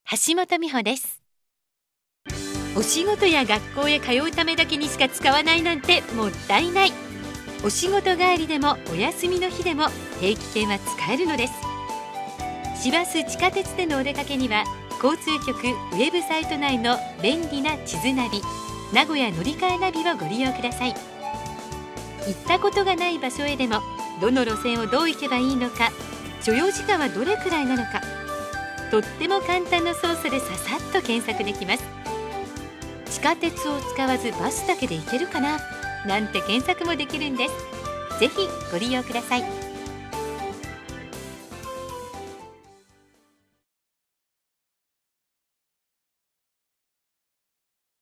橋本美穂です。お仕事や学校へ通うためだけにしか使わないなんてもったいない。お仕事帰りでもお休みの日でも定期券は使えるのです。市バス地下鉄でのお出かけには交通局ウェブサイト内の便利な地図ナビ、名古屋乗り換えナビをご利用ください。行ったことがない場所へでもどの路線をどう行けばいいのか、所要時間はどれくらいなのか、とっても簡単な操作でささっと検索できます。地下鉄を使わずバスだけで行けるかななんて検索もできるんです。ぜひご利用ください。